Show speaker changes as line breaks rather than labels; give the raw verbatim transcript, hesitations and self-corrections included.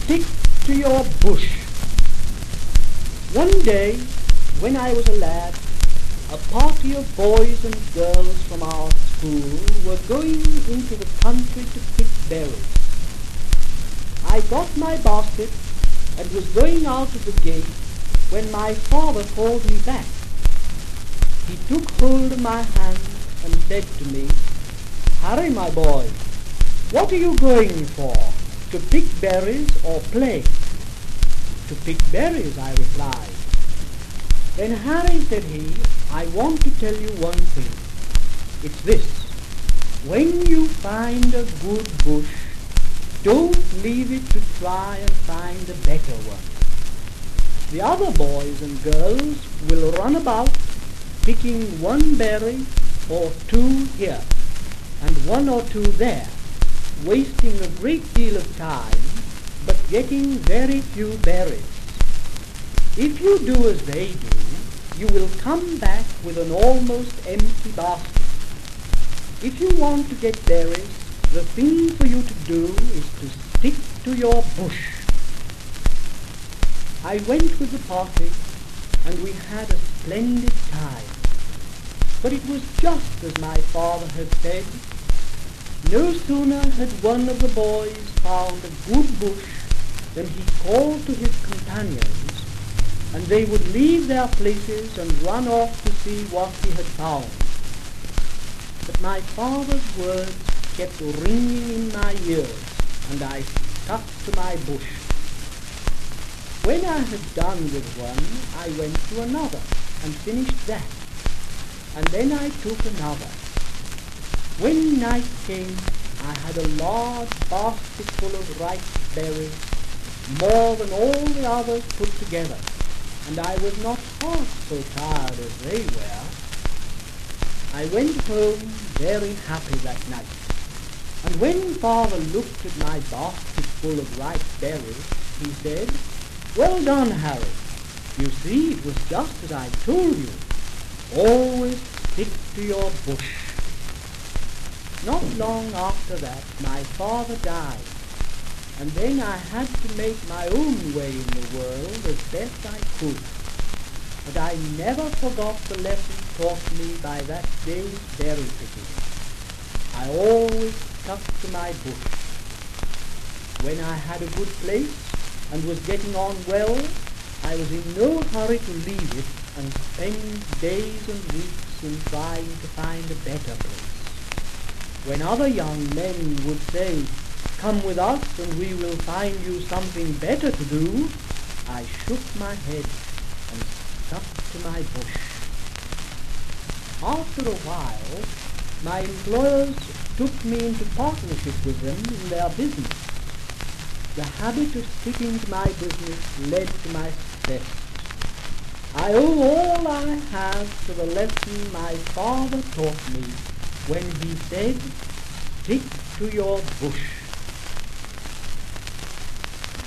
Stick to your bush. One day, when I was a lad, a party of boys and girls from our school were going into the country to pick berries. I got my basket and was going out of the gate when my father called me back. He took hold of my hand and said to me, "Harry, my boy, what are you going for? To pick berries or play?" "To pick berries," I replied. "Then, Harry," said he, "I want to tell you one thing. It's this. When you find a good bush, don't leave it to try and find a better one. The other boys and girls will run about picking one berry or two here and one or two there, wasting a great deal of time, but getting very few berries. If you do as they do, you will come back with an almost empty basket. If you want to get berries, the thing for you to do is to stick to your bush." I went with the party, and we had a splendid time. But it was just as my father had said. No sooner had one of the boys found a good bush than he called to his companions, and they would leave their places and run off to see what he had found. But my father's words kept ringing in my ears, and I stuck to my bush. When I had done with one, I went to another and finished that, and then I took another. When night came, I had a large basketful of ripe berries, more than all the others put together, and I was not half so tired as they were. I went home very happy that night, and when father looked at my basket full of ripe berries, he said, "Well done, Harry. You see, it was just as I told you. Always stick to your bush." Not long after that, my father died, and then I had to make my own way in the world as best I could. But I never forgot the lesson taught me by that day's berry picking. I always stuck to my bush. When I had a good place and was getting on well, I was in no hurry to leave it and spend days and weeks in trying to find a better place. When other young men would say, "Come with us and we will find you something better to do," I shook my head and stuck to my bush. After a while, my employers took me into partnership with them in their business. The habit of sticking to my business led to my success. I owe all I have to the lesson my father taught me when he said, "Stick to your bush."